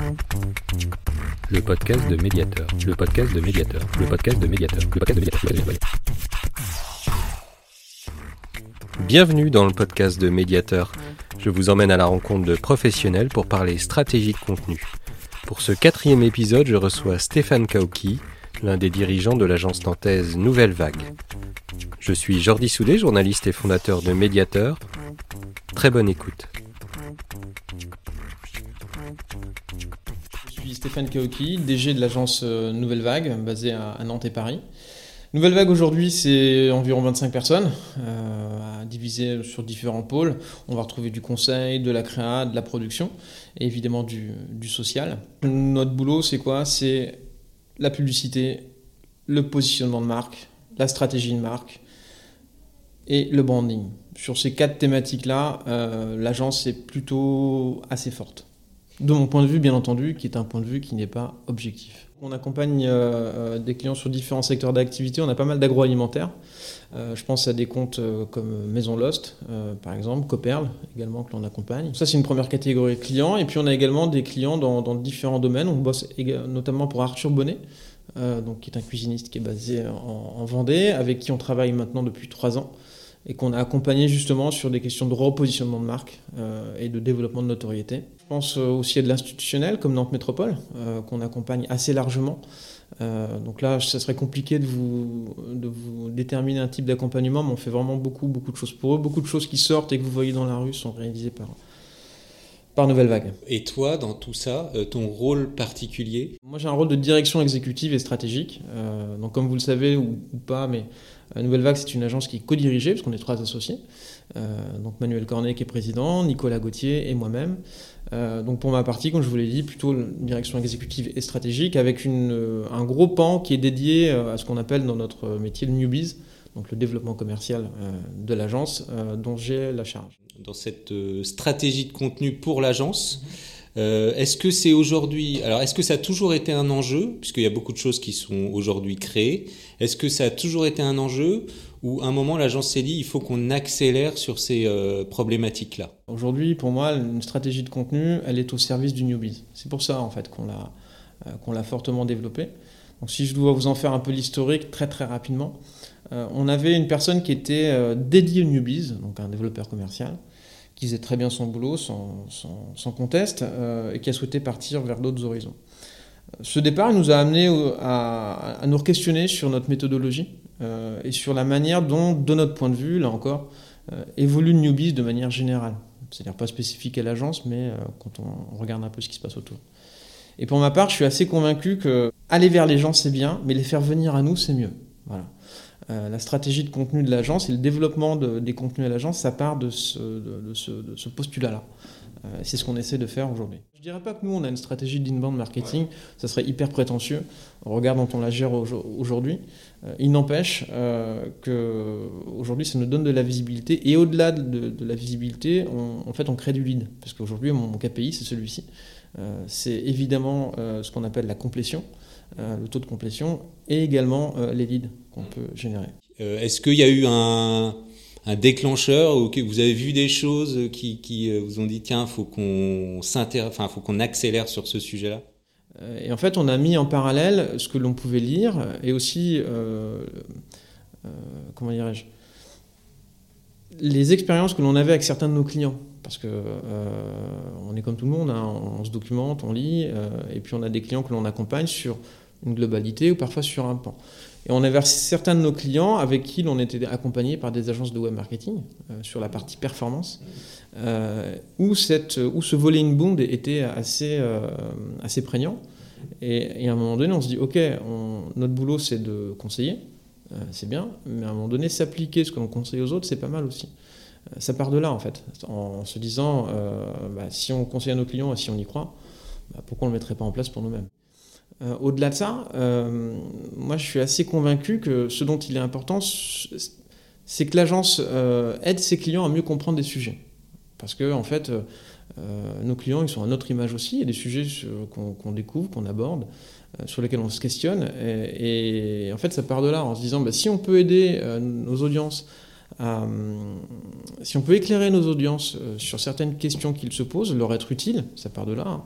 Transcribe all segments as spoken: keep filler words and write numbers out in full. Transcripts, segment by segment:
Le podcast de Médiateur. Le podcast de Médiateur. Le podcast de Médiateur. Le podcast de Médiateur. Bienvenue dans le podcast de Médiateur. Je vous emmène à la rencontre de professionnels pour parler stratégie de contenu. Pour ce quatrième épisode, je reçois Stéphane Kaouki, l'un des dirigeants de l'agence nantaise Nouvelle Vague. Je suis Jordi Soudet, journaliste et fondateur de Médiateur. Très bonne écoute. Je suis Stéphane Kaouki, D G de l'agence Nouvelle Vague, basée à Nantes et Paris. Nouvelle Vague aujourd'hui, c'est environ vingt-cinq personnes, euh, divisées sur différents pôles. On va retrouver du conseil, de la créa, de la production et évidemment du, du social. Notre boulot, c'est quoi ? C'est la publicité, le positionnement de marque, la stratégie de marque et le branding. Sur ces quatre thématiques-là, euh, l'agence est plutôt assez forte. De mon point de vue, bien entendu, qui est un point de vue qui n'est pas objectif. On accompagne euh, des clients sur différents secteurs d'activité. On a pas mal d'agroalimentaire. Euh, je pense à des comptes euh, comme Maison Lost, euh, par exemple, Coperle, également, que l'on accompagne. Ça, c'est une première catégorie de clients. Et puis, on a également des clients dans, dans différents domaines. On bosse éga- notamment pour Arthur Bonnet, euh, donc, qui est un cuisiniste qui est basé en, en Vendée, avec qui on travaille maintenant depuis trois ans. Et qu'on a accompagné justement sur des questions de repositionnement de marque euh, et de développement de notoriété. Je pense aussi à de l'institutionnel comme Nantes Métropole, euh, qu'on accompagne assez largement. Euh, donc là, ça serait compliqué de vous, de vous déterminer un type d'accompagnement, mais on fait vraiment beaucoup, beaucoup de choses pour eux. Beaucoup de choses qui sortent et que vous voyez dans la rue sont réalisées par, par Nouvelle Vague. Et toi, dans tout ça, euh, ton rôle particulier ? Moi, j'ai un rôle de direction exécutive et stratégique. Euh, donc comme vous le savez ou, ou pas, mais Nouvelle Vague, c'est une agence qui est co-dirigée, parce qu'on est trois associés. Euh, donc Manuel Cornet qui est président, Nicolas Gauthier et moi-même. Euh, donc pour ma partie, comme je vous l'ai dit, plutôt une direction exécutive et stratégique, avec une, euh, un gros pan qui est dédié à ce qu'on appelle dans notre métier le newbies, donc le développement commercial euh, de l'agence, euh, dont j'ai la charge. Dans cette euh, stratégie de contenu pour l'agence, Euh, est-ce que c'est aujourd'hui, alors est-ce que ça a toujours été un enjeu, puisqu'il y a beaucoup de choses qui sont aujourd'hui créées, est-ce que ça a toujours été un enjeu ou à un moment l'agence s'est dit il faut qu'on accélère sur ces euh, problématiques-là ? Aujourd'hui, pour moi, une stratégie de contenu, elle est au service du newbies. C'est pour ça en fait qu'on l'a, euh, qu'on l'a fortement développée. Donc si je dois vous en faire un peu l'historique très très rapidement, euh, on avait une personne qui était euh, dédiée aux newbies, donc un développeur commercial, qui faisait très bien son boulot, sans, sans, sans conteste, euh, et qui a souhaité partir vers d'autres horizons. Ce départ il nous a amené à, à nous questionner sur notre méthodologie euh, et sur la manière dont, de notre point de vue, là encore, euh, évolue le newbies de manière générale. C'est-à-dire pas spécifique à l'agence, mais euh, quand on, on regarde un peu ce qui se passe autour. Et pour ma part, je suis assez convaincu que aller vers les gens, c'est bien, mais les faire venir à nous, c'est mieux. Voilà. Euh, la stratégie de contenu de l'agence et le développement de, des contenus à l'agence, ça part de ce, de, de ce, de ce postulat-là. Euh, c'est ce qu'on essaie de faire aujourd'hui. Je ne dirais pas que nous, on a une stratégie d'inbound marketing, ça serait hyper prétentieux, au regard dont on la gère aujourd'hui. Euh, il n'empêche euh, qu'aujourd'hui, ça nous donne de la visibilité, et au-delà de, de la visibilité, on, en fait, on crée du lead, parce qu'aujourd'hui, mon, mon K P I, c'est celui-ci. Euh, c'est évidemment euh, ce qu'on appelle la complétion, euh, le taux de complétion, et également euh, les leads qu'on peut générer. Euh, est-ce qu'il y a eu un, un déclencheur ou que vous avez vu des choses qui, qui vous ont dit tiens, faut qu'on s'intér... enfin, faut qu'on accélère sur ce sujet-là ? Et en fait, on a mis en parallèle ce que l'on pouvait lire et aussi, euh, euh, comment dirais-je, les expériences que l'on avait avec certains de nos clients. Parce que euh, on est comme tout le monde, hein, on se documente, on lit, euh, et puis on a des clients que l'on accompagne sur une globalité ou parfois sur un pan. Et on avait certains de nos clients avec qui l'on était accompagné par des agences de web marketing euh, sur la partie performance, euh, où, cette, où ce volet inbound était assez, euh, assez prégnant. Et, et à un moment donné, on se dit, ok, on, notre boulot c'est de conseiller, euh, c'est bien, mais à un moment donné, s'appliquer ce que l'on conseille aux autres, c'est pas mal aussi. Euh, ça part de là en fait, en, en se disant, euh, bah, si on conseille à nos clients et si on y croit, bah, pourquoi on ne le mettrait pas en place pour nous-mêmes ? Euh, au-delà de ça, euh, moi je suis assez convaincu que ce dont il est important, c'est que l'agence euh, aide ses clients à mieux comprendre des sujets. Parce que en fait, euh, nos clients ils sont à notre image aussi, il y a des sujets sur, qu'on, qu'on découvre, qu'on aborde, euh, sur lesquels on se questionne. Et, et en fait, ça part de là, en se disant, bah, si on peut aider euh, nos audiences Euh, si on peut éclairer nos audiences euh, sur certaines questions qu'ils se posent, leur être utile, ça part de là, hein,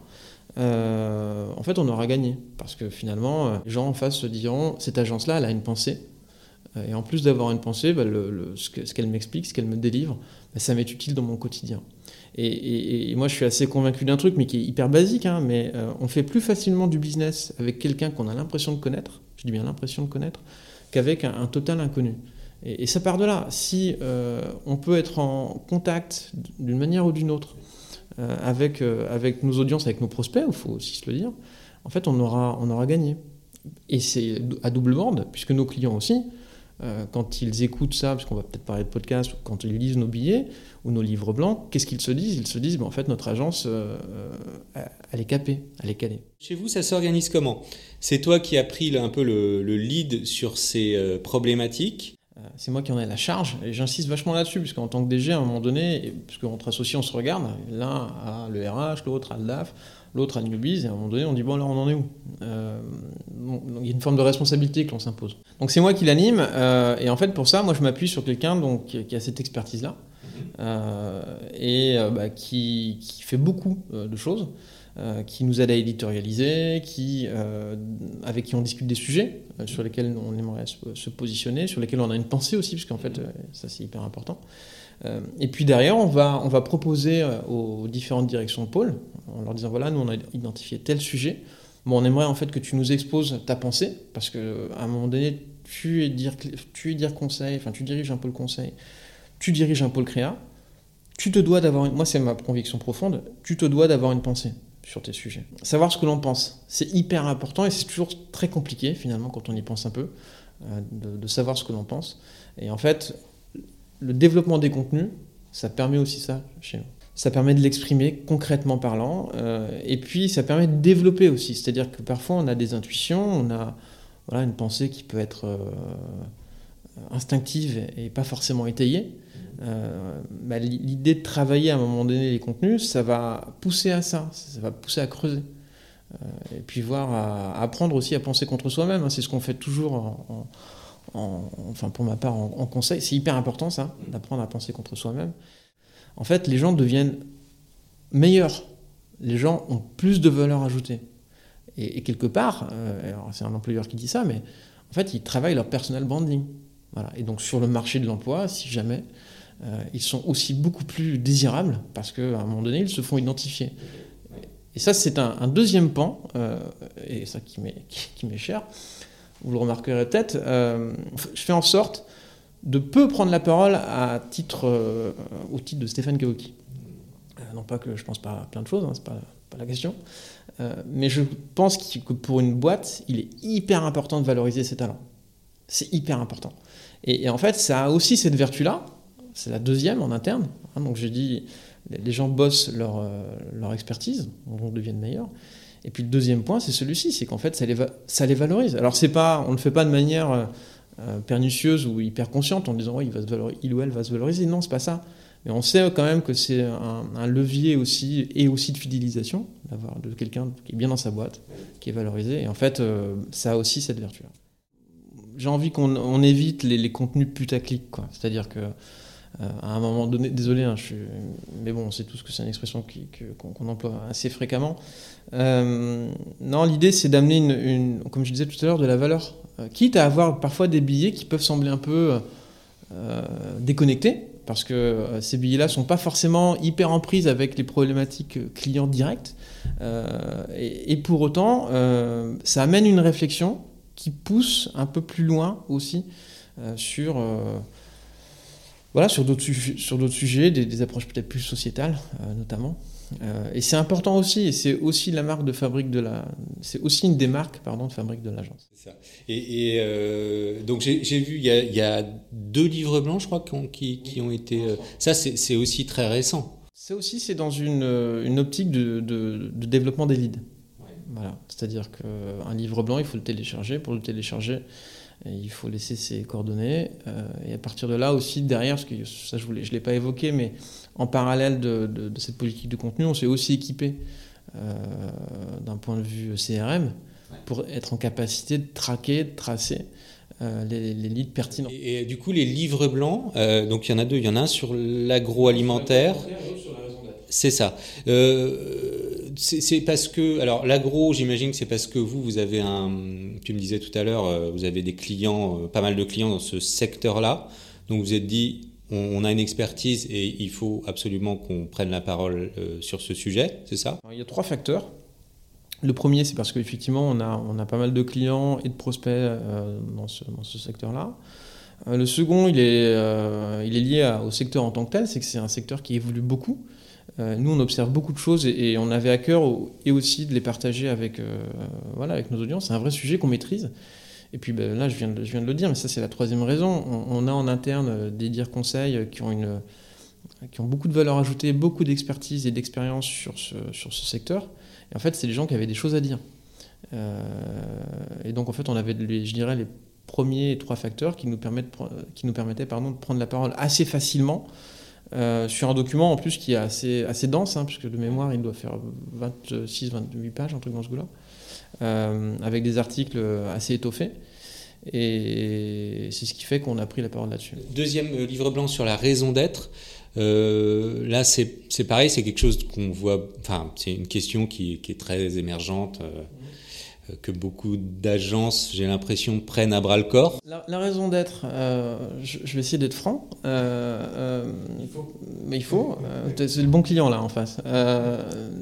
euh, en fait on aura gagné. Parce que finalement, euh, les gens en face se diront, cette agence-là, elle a une pensée. Et en plus d'avoir une pensée, bah, le, le, ce, que, ce qu'elle m'explique, ce qu'elle me délivre, bah, ça m'est utile dans mon quotidien. Et, et, et moi, je suis assez convaincu d'un truc, mais qui est hyper basique, hein, mais euh, on fait plus facilement du business avec quelqu'un qu'on a l'impression de connaître, je dis bien l'impression de connaître, qu'avec un, un total inconnu. Et, et ça part de là. Si euh, on peut être en contact d'une manière ou d'une autre euh, avec, euh, avec nos audiences, avec nos prospects, il faut aussi se le dire, en fait, on aura, on aura gagné. Et c'est à double bande, puisque nos clients aussi, Euh, quand ils écoutent ça, parce qu'on va peut-être parler de podcast, ou quand ils lisent nos billets ou nos livres blancs, qu'est-ce qu'ils se disent ? Ils se disent, ben, en fait, notre agence, euh, elle est capée, elle est calée. Chez vous, ça s'organise comment ? C'est toi qui as pris un peu le, le lead sur ces euh, problématiques ? euh, C'est moi qui en ai la charge, et j'insiste vachement là-dessus, parce qu'en tant que D G, à un moment donné, parce qu'entre associés, on se regarde, l'un a le R H, l'autre a le D A F, l'autre a le newbies, et à un moment donné, on dit, bon, alors on en est où ? euh, donc, Il y a une forme de responsabilité que l'on s'impose. Donc c'est moi qui l'anime, euh, et en fait, pour ça, moi, je m'appuie sur quelqu'un donc, qui, qui a cette expertise-là, euh, et euh, bah, qui, qui fait beaucoup euh, de choses, euh, qui nous aide à éditorialiser, qui, euh, avec qui on discute des sujets euh, sur lesquels on aimerait se, se positionner, sur lesquels on a une pensée aussi, parce qu'en fait, euh, ça, c'est hyper important. Euh, et puis derrière, on va, on va proposer euh, aux différentes directions de pôle, en leur disant, voilà, nous, on a identifié tel sujet. Bon, on aimerait en fait que tu nous exposes ta pensée, parce qu'à un moment donné, tu es dire, tu es dire conseil, enfin, tu diriges un pôle conseil, tu diriges un pôle créa, tu te dois d'avoir, une, moi c'est ma conviction profonde, tu te dois d'avoir une pensée sur tes sujets. Savoir ce que l'on pense, c'est hyper important et c'est toujours très compliqué finalement quand on y pense un peu, euh, de, de savoir ce que l'on pense. Et en fait, le développement des contenus, ça permet aussi ça chez nous. Ça permet de l'exprimer concrètement parlant, euh, et puis ça permet de développer aussi. C'est-à-dire que parfois on a des intuitions, on a voilà, une pensée qui peut être euh, instinctive et pas forcément étayée. Euh, bah, l'idée de travailler à un moment donné les contenus, ça va pousser à ça, ça va pousser à creuser. Euh, et puis voir, à, à apprendre aussi à penser contre soi-même. Hein, c'est ce qu'on fait toujours, en, en, en, enfin pour ma part, en, en conseil. C'est hyper important ça, d'apprendre à penser contre soi-même. En fait, les gens deviennent meilleurs. Les gens ont plus de valeur ajoutée. Et, et quelque part, euh, alors c'est un employeur qui dit ça, mais en fait, ils travaillent leur personal branding. Voilà. Et donc sur le marché de l'emploi, si jamais, euh, ils sont aussi beaucoup plus désirables parce qu'à un moment donné, ils se font identifier. Et ça, c'est un, un deuxième pan, euh, et ça qui m'est, qui, qui m'est cher, vous le remarquerez peut-être, euh, je fais en sorte de peu prendre la parole à titre, euh, au titre de Stéphane Kaoki. Euh, non pas que je pense pas à plein de choses, hein, c'est pas, pas la question, euh, mais je pense que pour une boîte, il est hyper important de valoriser ses talents. C'est hyper important. Et, et en fait, ça a aussi cette vertu-là, c'est la deuxième en interne, hein, donc j'ai dit, les gens bossent leur, euh, leur expertise, donc deviennent meilleurs. Et puis le deuxième point, c'est celui-ci, c'est qu'en fait, ça les, va- ça les valorise. Alors c'est pas, on ne le fait pas de manière euh, pernicieuse ou hyper consciente en disant ouais, il, va se valoriser, il ou elle va se valoriser. Non, c'est pas ça. Mais on sait quand même que c'est un, un levier aussi, et aussi de fidélisation, d'avoir de quelqu'un qui est bien dans sa boîte, qui est valorisé. Et en fait, euh, ça a aussi cette vertu-là. J'ai envie qu'on on évite les, les contenus putaclic, quoi. C'est-à-dire que Euh, à un moment donné, désolé, hein, je suis, mais bon, on sait tous que c'est une expression qui, que, qu'on, qu'on emploie assez fréquemment. Euh, non, l'idée, c'est d'amener, une, une, comme je disais tout à l'heure, de la valeur. Euh, quitte à avoir parfois des billets qui peuvent sembler un peu euh, déconnectés, parce que euh, ces billets-là ne sont pas forcément hyper en prise avec les problématiques clients directes. Euh, et, et pour autant, euh, ça amène une réflexion qui pousse un peu plus loin aussi euh, sur... Euh, Voilà, sur d'autres, su- sur d'autres sujets, des, des approches peut-être plus sociétales, euh, notamment. Euh, et c'est important aussi, et c'est aussi la marque de fabrique de la, c'est aussi une des marques, pardon, de fabrique de l'agence. C'est ça. Et, et euh, donc j'ai, j'ai vu, il y a, il y a deux livres blancs, je crois, qui ont, qui, qui ont été. Euh, ça, c'est, c'est aussi très récent. C'est aussi, c'est dans une, une optique de, de, de développement des leads. Ouais. Voilà, c'est-à-dire qu'un livre blanc, il faut le télécharger. Pour le télécharger, et il faut laisser ses coordonnées. Euh, et à partir de là aussi, derrière, parce que ça je ne je l'ai pas évoqué, mais en parallèle de, de, de cette politique de contenu, on s'est aussi équipé euh, d'un point de vue C R M pour être en capacité de traquer, de tracer euh, les, les leads pertinents. Et, et du coup, les livres blancs, euh, donc il y en a deux. Il y en a un sur l'agroalimentaire. C'est ça. Euh, c'est, c'est parce que, alors l'agro, j'imagine que c'est parce que vous, vous avez un, tu me disais tout à l'heure, euh, vous avez des clients, euh, pas mal de clients dans ce secteur-là. Donc vous êtes dit, on, on a une expertise et il faut absolument qu'on prenne la parole euh, sur ce sujet, c'est ça ? Alors, il y a trois facteurs. Le premier, c'est parce qu'effectivement, on a, on a pas mal de clients et de prospects euh, dans ce, dans ce secteur-là. Euh, le second, il est, euh, il est lié à, au secteur en tant que tel, c'est que c'est un secteur qui évolue beaucoup. Euh, nous, on observe beaucoup de choses et, et on avait à cœur au, et aussi de les partager avec, euh, voilà, avec nos audiences. C'est un vrai sujet qu'on maîtrise. Et puis ben, là, je viens, de, je viens de le dire, mais ça, c'est la troisième raison. On, on a en interne des dires conseils qui ont, une, qui ont beaucoup de valeur ajoutée, beaucoup d'expertise et d'expérience sur ce, sur ce secteur. Et en fait, c'est des gens qui avaient des choses à dire. Euh, et donc, en fait, on avait, les, je dirais, les premiers trois facteurs qui nous, permettent, qui nous permettaient pardon, de prendre la parole assez facilement euh, sur un document, en plus, qui est assez, assez dense, hein, puisque de mémoire, il doit faire vingt-six vingt-huit pages, un truc dans ce goût-là, euh, avec des articles assez étoffés. Et c'est ce qui fait qu'on a pris la parole là-dessus. Deuxième livre blanc sur la raison d'être. Euh, là, c'est, c'est pareil, c'est quelque chose qu'on voit. Enfin, c'est une question qui, qui est très émergente, euh, que beaucoup d'agences, j'ai l'impression, prennent à bras le corps. La, la raison d'être, euh, je, je vais essayer d'être franc. Euh, euh, il faut. Mais il faut. Euh, c'est le bon client là en face. Euh,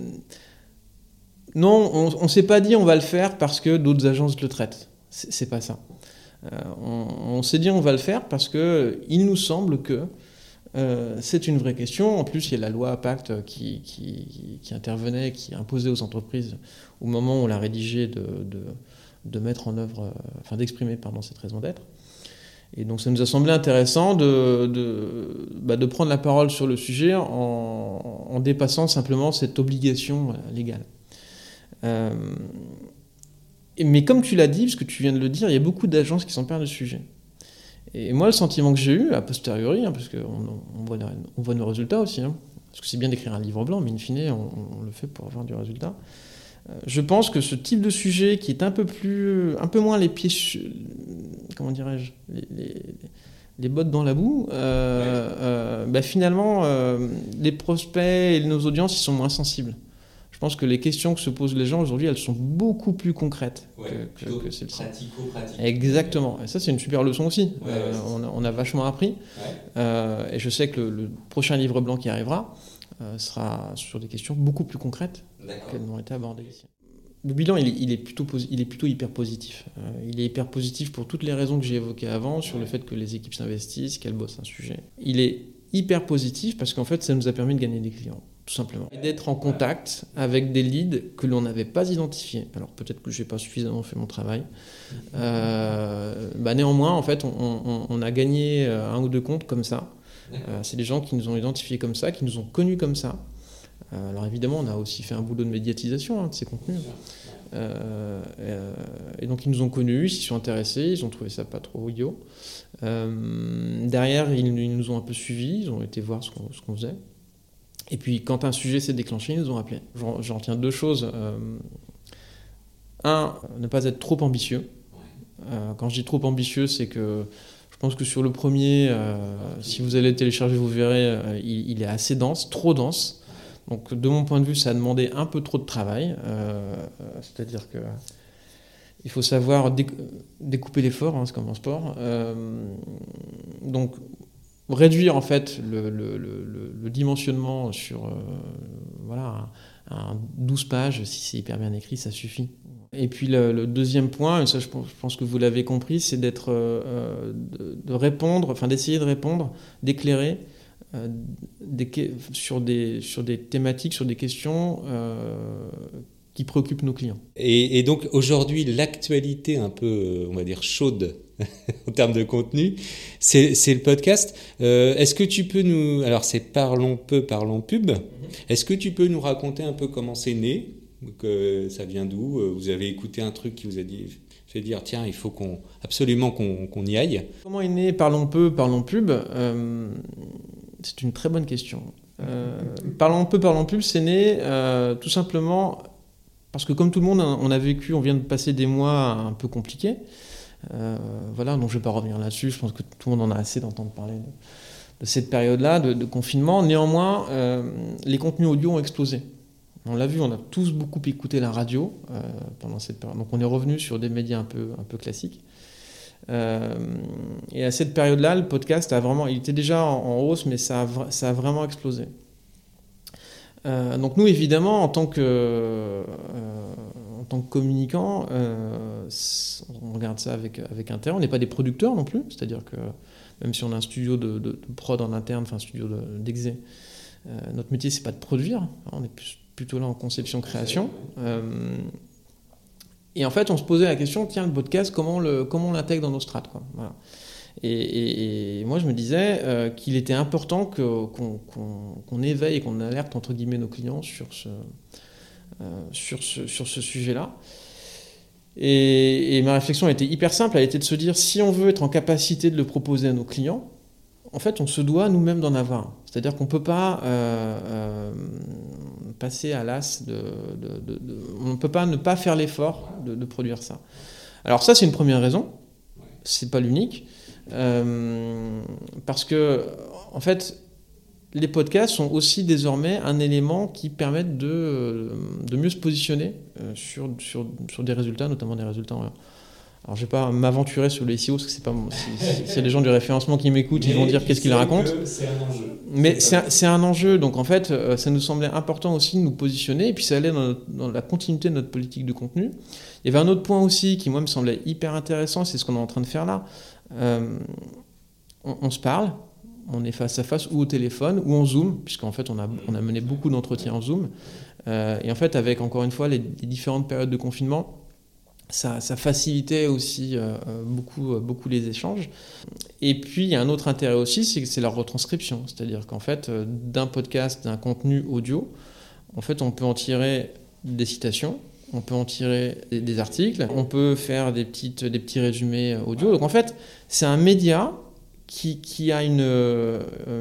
non, on ne s'est pas dit on va le faire parce que d'autres agences le traitent. C'est, c'est pas ça. Euh, on, on s'est dit on va le faire parce que il nous semble que Euh, c'est une vraie question. En plus, il y a la loi Pacte qui, qui, qui intervenait, qui imposait aux entreprises, au moment où on l'a rédigé, de, de, de mettre en œuvre, enfin d'exprimer pardon, cette raison d'être. Et donc, ça nous a semblé intéressant de, de, bah, de prendre la parole sur le sujet en, en dépassant simplement cette obligation légale. Euh, mais comme tu l'as dit, parce que tu viens de le dire, il y a beaucoup d'agences qui s'emparent du sujet. Et moi, le sentiment que j'ai eu, a posteriori, hein, parce qu'on on voit, on voit nos résultats aussi, hein, parce que c'est bien d'écrire un livre blanc, mais in fine, on, on le fait pour avoir du résultat. Euh, je pense que ce type de sujet qui est un peu plus, un peu moins les pieds, comment dirais-je, les, les, les bottes dans la boue, euh, ouais. euh, bah finalement, euh, les prospects et nos audiences, ils sont moins sensibles. Je pense que les questions que se posent les gens aujourd'hui, elles sont beaucoup plus concrètes ouais, que, que, que celles-ci. Pratico-pratico. Exactement. Et ça, c'est une super leçon aussi. Ouais, euh, ouais, on, a, on a vachement appris. Ouais. Euh, et je sais que le, le prochain livre blanc qui arrivera euh, sera sur des questions beaucoup plus concrètes D'accord. qu'elles n'ont été abordées ici. Le bilan, il est, il est, plutôt, il est plutôt hyper positif. Euh, il est hyper positif pour toutes les raisons que j'ai évoquées avant, sur ouais. le fait que les équipes s'investissent, qu'elles bossent un sujet. Il est hyper positif parce qu'en fait, ça nous a permis de gagner des clients. Tout simplement. Et d'être en contact avec des leads que l'on n'avait pas identifiés. Alors peut-être que je n'ai pas suffisamment fait mon travail. Euh, bah néanmoins, en fait, on, on, on a gagné un ou deux comptes comme ça. Euh, c'est des gens qui nous ont identifiés comme ça, qui nous ont connus comme ça. Euh, alors évidemment, on a aussi fait un boulot de médiatisation hein, de ces contenus. Euh, euh, et donc ils nous ont connus, ils s'y sont intéressés, ils ont trouvé ça pas trop idiot. Euh, derrière, ils, ils nous ont un peu suivis, ils ont été voir ce qu'on, ce qu'on faisait. Et puis, quand un sujet s'est déclenché, ils nous ont appelés. J'en, j'en retiens deux choses. Euh, un, ne pas être trop ambitieux. Euh, quand je dis trop ambitieux, c'est que je pense que sur le premier, euh, si vous allez le télécharger, vous verrez, euh, il, il est assez dense, trop dense. Donc, de mon point de vue, ça a demandé un peu trop de travail. Euh, c'est-à-dire que il faut savoir déc- découper l'effort, hein, c'est comme en sport. Euh, donc, réduire en fait le, le, le, le dimensionnement sur euh, voilà, un, un douze pages, si c'est hyper bien écrit, ça suffit. Et puis le, le deuxième point, et ça je pense, je pense que vous l'avez compris, c'est d'être, euh, de, de répondre, enfin d'essayer de répondre, d'éclairer euh, des, sur, des, sur des thématiques, sur des questions euh, qui préoccupent nos clients. Et, et donc aujourd'hui, l'actualité un peu, on va dire, chaude en termes de contenu, c'est, c'est le podcast. Euh, est-ce que tu peux nous... Alors c'est Parlons peu, parlons pub. Mm-hmm. Est-ce que tu peux nous raconter un peu comment c'est né, que ça vient d'où? Vous avez écouté un truc qui vous a dit, fait dire, tiens, il faut qu'on, absolument qu'on, qu'on y aille. Comment est né Parlons peu, parlons pub? euh, C'est une très bonne question. Euh, Parlons peu, parlons pub, c'est né euh, tout simplement... Parce que comme tout le monde, on a vécu, on vient de passer des mois un peu compliqués. Euh, voilà, donc je ne vais pas revenir là-dessus. Je pense que tout le monde en a assez d'entendre parler de, de cette période-là, de, de confinement. Néanmoins, euh, les contenus audio ont explosé. On l'a vu, on a tous beaucoup écouté la radio euh, pendant cette période. Donc on est revenu sur des médias un peu, un peu classiques. Euh, et à cette période-là, le podcast a vraiment, il était déjà en, en hausse, mais ça a, ça a vraiment explosé. Euh, donc nous, évidemment, en tant que, euh, en tant que communicants, euh, on regarde ça avec, avec intérêt. On n'est pas des producteurs non plus, c'est-à-dire que même si on a un studio de, de, de prod en interne, enfin un studio de, d'exé, euh, notre métier, c'est pas de produire. On est plus, plutôt là en conception-création. Euh, et en fait, on se posait la question, tiens, le podcast, comment, le, comment on l'intègre dans nos strates, quoi. Voilà. Et, et, et moi, je me disais euh, qu'il était important que, qu'on, qu'on, qu'on éveille et qu'on alerte, entre guillemets, nos clients sur ce, euh, sur ce, sur ce sujet-là. Et, et ma réflexion a été hyper simple, elle a été de se dire, si on veut être en capacité de le proposer à nos clients, en fait, on se doit nous-mêmes d'en avoir. C'est-à-dire qu'on ne peut pas euh, euh, passer à l'as, de, de, de, de, on ne peut pas ne pas faire l'effort de, de produire ça. Alors ça, c'est une première raison, c'est pas l'unique, euh, parce que, en fait, les podcasts sont aussi désormais un élément qui permettent de, de mieux se positionner sur, sur, sur des résultats, notamment des résultats en... Alors, je ne vais pas m'aventurer sur le S E O, parce que c'est pas, si, si les gens du référencement qui m'écoutent, mais ils vont dire qu'est-ce qu'ils racontent. C'est un enjeu. Mais c'est un, c'est un enjeu. Donc, en fait, ça nous semblait important aussi de nous positionner. Et puis, ça allait dans, notre, dans la continuité de notre politique de contenu. Il y avait un autre point aussi qui, moi, me semblait hyper intéressant. C'est ce qu'on est en train de faire là. Euh, on, on se parle. On est face à face ou au téléphone ou en Zoom, puisqu'en fait, on a, on a mené beaucoup d'entretiens en Zoom. Euh, et en fait, avec, encore une fois, les, les différentes périodes de confinement, Ça, ça facilitait aussi euh, beaucoup, beaucoup les échanges. Et puis, il y a un autre intérêt aussi, c'est que c'est la retranscription. C'est-à-dire qu'en fait, euh, d'un podcast, d'un contenu audio, en fait, on peut en tirer des citations, on peut en tirer des, des articles, on peut faire des, petites, des petits résumés audio. Donc, en fait, c'est un média qui, qui a une... Euh,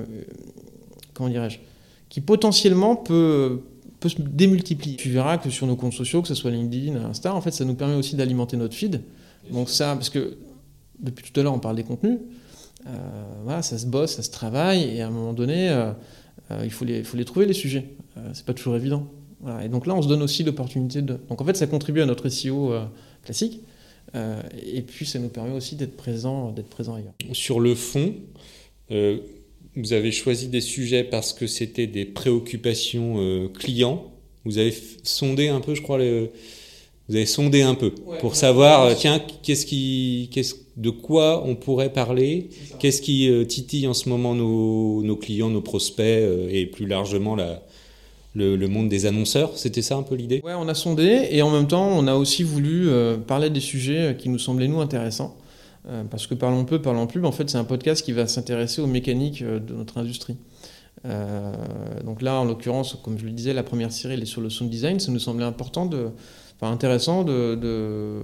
comment dirais-je qui potentiellement peut... peut se démultiplier. Tu verras que sur nos comptes sociaux, que ce soit LinkedIn, Insta, en fait, ça nous permet aussi d'alimenter notre feed. Donc ça, parce que depuis tout à l'heure, on parle des contenus. Euh, voilà, ça se bosse, ça se travaille, et à un moment donné, euh, euh, il faut les, il faut les trouver, les sujets. Euh, c'est pas toujours évident. Voilà. Et donc là, on se donne aussi l'opportunité de... Donc en fait, ça contribue à notre S E O euh, classique, euh, et puis ça nous permet aussi d'être présent, d'être présent ailleurs. Sur le fond, euh, vous avez choisi des sujets parce que c'était des préoccupations euh, clients. Vous avez f- sondé un peu, je crois, le... vous avez sondé un peu ouais, pour ouais, savoir, ouais. tiens, qu'est-ce qui, qu'est-ce, de quoi on pourrait parler, qu'est-ce qui euh, titille en ce moment nos, nos clients, nos prospects euh, et plus largement la, le, le monde des annonceurs. C'était ça un peu l'idée ? Ouais, on a sondé et en même temps, on a aussi voulu euh, parler des sujets qui nous semblaient nous intéressants. Euh, parce que Parlons peu, parlons plus, en fait, c'est un podcast qui va s'intéresser aux mécaniques euh, de notre industrie. Euh, donc là, en l'occurrence, comme je le disais, la première série elle est sur le sound design. Ça nous semblait important, de, enfin intéressant de, de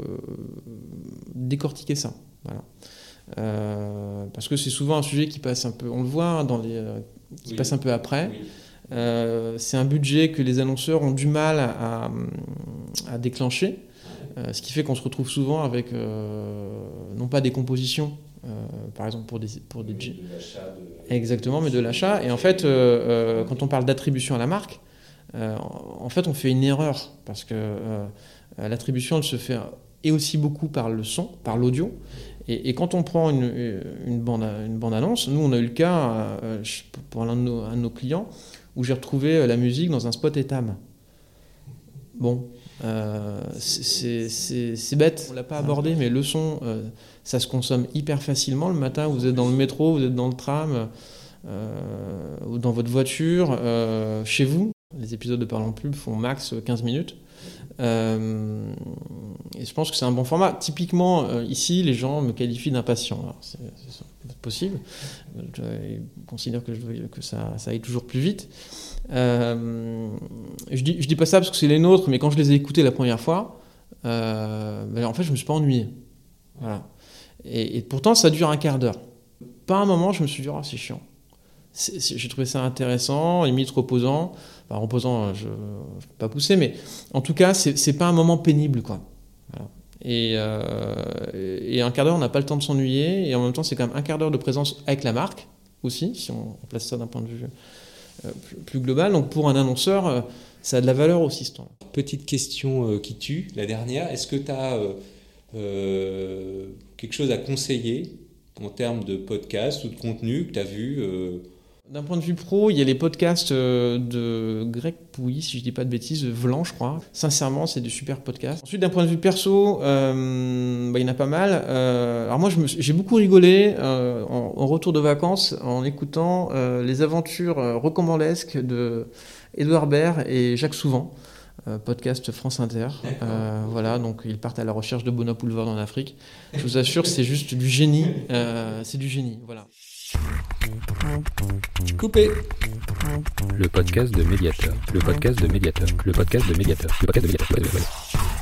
décortiquer ça. Voilà. Euh, parce que c'est souvent un sujet qui passe un peu, on le voit dans les, euh, qui oui. passe un peu après. Oui. Euh, c'est un budget que les annonceurs ont du mal à, à, à déclencher. Euh, ce qui fait qu'on se retrouve souvent avec, euh, non pas des compositions, euh, par exemple pour des... Pour des... Oui, de l'achat de... Exactement, mais de l'achat. Et en fait, euh, euh, quand on parle d'attribution à la marque, euh, en fait, on fait une erreur, parce que euh, l'attribution, elle se fait et aussi beaucoup par le son, par l'audio. Et, et quand on prend une, une, bande, une bande-annonce, nous, on a eu le cas, euh, pour l'un de nos, un de nos clients, où j'ai retrouvé la musique dans un spot Etam. Bon... Euh, c'est, c'est, c'est bête, on l'a pas abordé, mais le son, euh, ça se consomme hyper facilement. Le matin, vous êtes dans le métro, vous êtes dans le tram, euh, ou dans votre voiture, euh, chez vous. Les épisodes de Parlons Pub font max quinze minutes. Euh, et je pense que c'est un bon format. Typiquement, euh, ici, les gens me qualifient d'impatient. Alors, c'est, c'est possible. Je considère que, je veux, que ça, ça aille toujours plus vite. Euh, je dis, je dis pas ça parce que c'est les nôtres, mais quand je les ai écoutés la première fois, euh, ben en fait, je me suis pas ennuyé. Voilà. Et, et pourtant, ça dure un quart d'heure. Pas un moment, je me suis dit, oh, c'est chiant. C'est, c'est, j'ai trouvé ça intéressant, limite reposant. Enfin, reposant, je ne peux pas pousser, mais en tout cas, c'est, c'est pas un moment pénible, quoi. Voilà. Et, euh, et un quart d'heure, on n'a pas le temps de s'ennuyer. Et en même temps, c'est quand même un quart d'heure de présence avec la marque aussi, si on place ça d'un point de vue euh, plus, plus global. Donc pour un annonceur, euh, ça a de la valeur aussi ce temps. Petite question euh, qui tue, la dernière. Est-ce que tu as euh, euh, quelque chose à conseiller en termes de podcast ou de contenu que tu as vu euh... D'un point de vue pro, il y a les podcasts de Greg Pouilly, si je ne dis pas de bêtises, Vlan, je crois. Sincèrement, c'est des super podcasts. Ensuite, d'un point de vue perso, euh, bah, il y en a pas mal. Euh, alors moi, je me, j'ai beaucoup rigolé euh, en, en retour de vacances en écoutant euh, les aventures rocambolesques de Édouard Baird et Jacques Souvent. Euh, podcast France Inter. Euh, voilà, donc ils partent à la recherche de Bono Boulevard en Afrique. Je vous assure, c'est juste du génie. Euh, c'est du génie, voilà. Coupé. Le podcast de Mediator. Le podcast de Mediator. Le podcast de Mediator. Le podcast de Mediator.